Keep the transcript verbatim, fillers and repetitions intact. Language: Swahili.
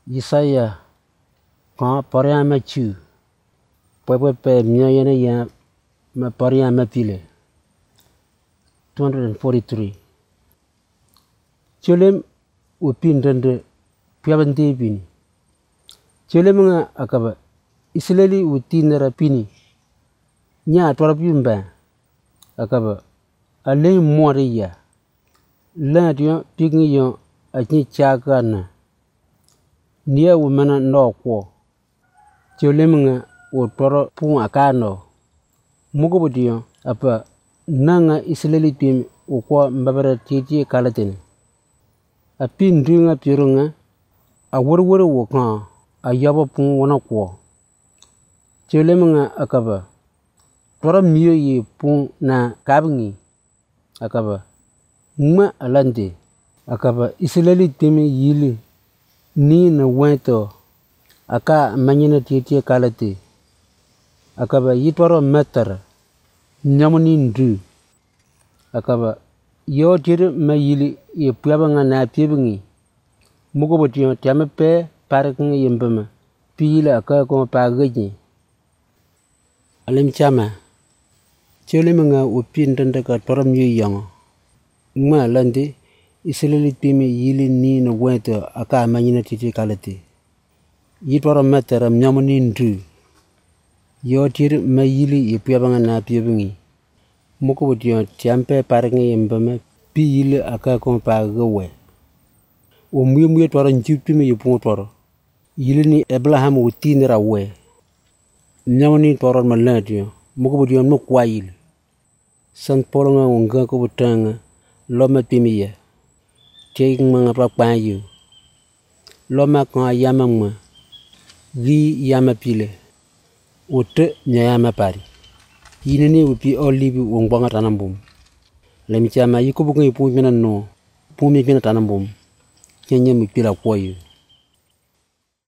Isaiah ka paria ma chu pepe pe mia yene ya ma paria ma pile two forty-three chelem upin dende piabante pini chelem nga akaba isleli utinera pini nya twara pimba akaba ale moria la dio pigni yo achi chakana nia wumana no ko chelem nga o toro pu akano mugo bodio apa nanga isleli pim ukwa mbabara titi kalatin apin dunga pirunga a wurwuru wuka a yaba pu wana ko chelem nga akaba toro miyo ye pu na kabngi akaba ngma alande akaba isleli timi yili ni na wento aka manyina titi kalati akaba yitwaro metar nyamuni ndu akaba yo tiri mayili ye puabanga na piebngi mugo botio tiamepe parking yembema pila aka ko pagaji alim chama chelemenga upin dende ka toram yiyang ma landi iseleli pimi yili ni na wento aka manyina titi kalati yitwaro metar nyamuni ndu yo tiri mayili ye puabanga na piebngi muko botio tiampe parking yembema pile aka ko pagawe o muye muye twaro njipi me yupu twaro yili ni Abraham utinira we nyamoni twaro malatio muko bodio no kwail san polonga unga ko butanga loma pimiya take manga pa payu loma ko yamama gi yama pile ote nyama pari yini ni upi olibi wongbanga tanambum lemi chama yikubuko ipu mina no pumi mina tanambum kenye mipira kwa yu